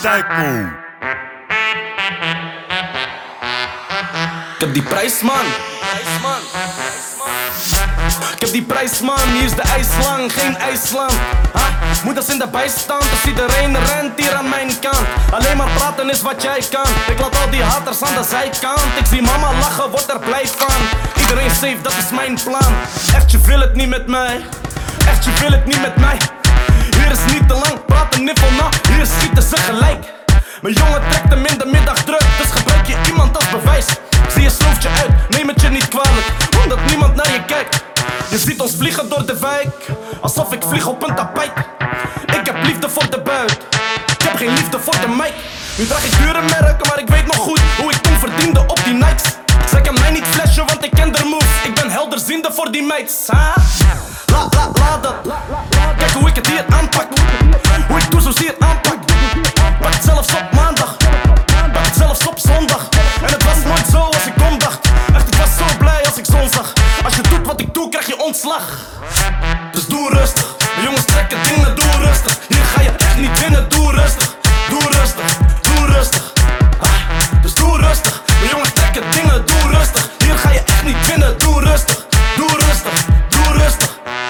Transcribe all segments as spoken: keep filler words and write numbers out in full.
Stijkpoel. Ik heb die prijs, man. Ik heb die prijs, man. Hier is de ijslang, geen ijsland. Ha? Moeders in de bijstand, dus iedereen rent hier aan mijn kant. Alleen maar praten is wat jij kan. Ik laat al die haters aan de zijkant. Ik zie mama lachen, word er blij van. Iedereen safe, dat is mijn plan. Echt, je wil het niet met mij. Echt, je wil het niet met mij. Hier is niet te lang, praten niffel na. Hier schieten ze gelijk. Mijn jongen trekt hem in de middag druk, dus gebruik je iemand als bewijs. Zie je slooft je uit, neem het je niet kwalijk, omdat niemand naar je kijkt. Je ziet ons vliegen door de wijk, alsof ik vlieg op een tapijt. Ik heb liefde voor de buit, ik heb geen liefde voor de mic. Nu draag ik dure merken, maar ik weet nog goed hoe ik toen verdiende op die Nikes. Zij kan mij niet flashen, want ik ken de moves. Ik ben helderziende voor die meid. Ha? La, la, la dat. Kijk hoe ik het hier aanpak. Hoe ik doe zozeer aanpak. Pak het zelfs op maandag. Pak het zelfs op zondag. En het was nooit zo als ik om dacht. Echt, ik was zo blij als ik zon zag. Als je doet wat ik doe, krijg je ontslag. Dus doe rustig. De jongens trekken dingen, doe rustig. Hier ga je echt niet winnen, doe rustig. Doe rustig, doe rustig. Ah, dus doe rustig. De jongens trekken dingen, doe rustig. Hier ga je echt niet winnen, doe rustig. Doe rustig, doe rustig.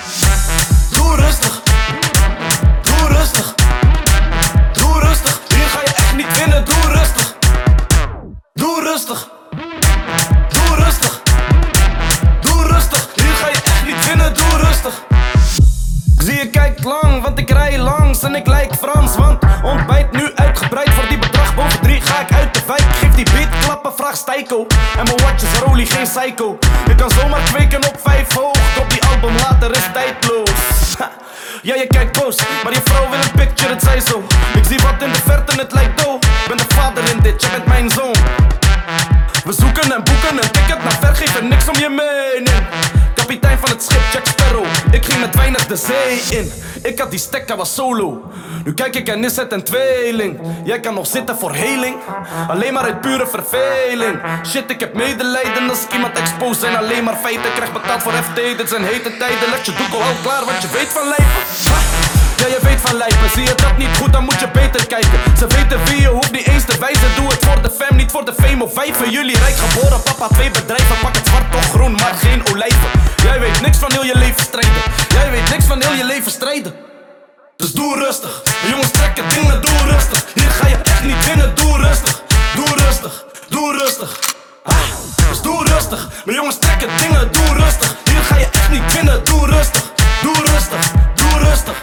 Doe rustig. Doe rustig. Doe rustig. Hier ga je echt niet winnen, doe rustig. Doe rustig. Doe rustig. Doe rustig. Hier ga je echt niet winnen, doe rustig. Ik zie je kijkt lang, want ik rij langs en ik lijk Frans. Want ontbijt nu uitgebreid, voor die bedrag boven drie ga ik uit de wijk. Geef die beat klappen, vraag Stijko. En mijn watch is Rolly, geen psycho. Je kan zomaar kweken op vijf hoog. Drop die album later is tijdloos. Ha. Ja, je kijkt boos, maar je vrouw wil een picture, het zei zo. Ik zie wat in de verte, het lijkt dood. Ik ben de vader in dit, je bent mijn zoon. We zoeken en boeken een ticket naar ver, geven niks om je mening. Kapitein van het schip, Jack Sparrow. Ik ging met weinig de zee in. Ik had die stek, hij was solo. Nu kijk ik en is het een tweeling. Jij kan nog zitten voor heling, alleen maar uit pure verveling. Shit, ik heb medelijden als ik iemand expose. En alleen maar feiten, krijg betaald voor F T. Dit zijn hete tijden, leg je doekel al klaar, want je weet van lijpen. Ha? Ja, je weet van lijpen, zie je dat niet goed, dan moet je beter kijken. Ze weten wie je hoeft niet eens te wijzen. Doe het voor de fam, niet voor de fame of vijven. Jullie rijk geboren, papa twee bedrijven. Pak het zwart of groen, maar geen olijven. Jij weet niks van heel je leven strijden. Jij weet niks van heel je leven strijden. Dus doe rustig. De jongens trekken dingen, doe rustig. Hier ga je echt niet winnen, doe rustig. Doe rustig, doe rustig. Ah, dus doe rustig. De jongens trekken dingen, doe rustig. Hier ga je echt niet winnen, doe rustig. Doe rustig, doe rustig.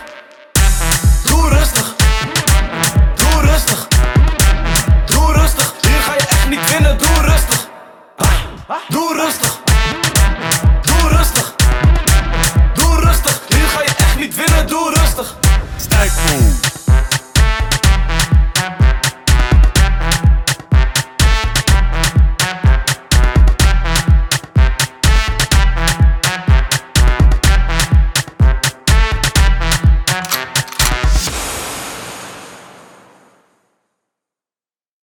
Doe rustig. Doe rustig. Doe rustig. Hier ga je echt niet winnen, doe rustig. Ah, doe rustig. Doe rustig. Doe rustig. Hier ga je echt niet winnen, doe rustig. Stijkpoel.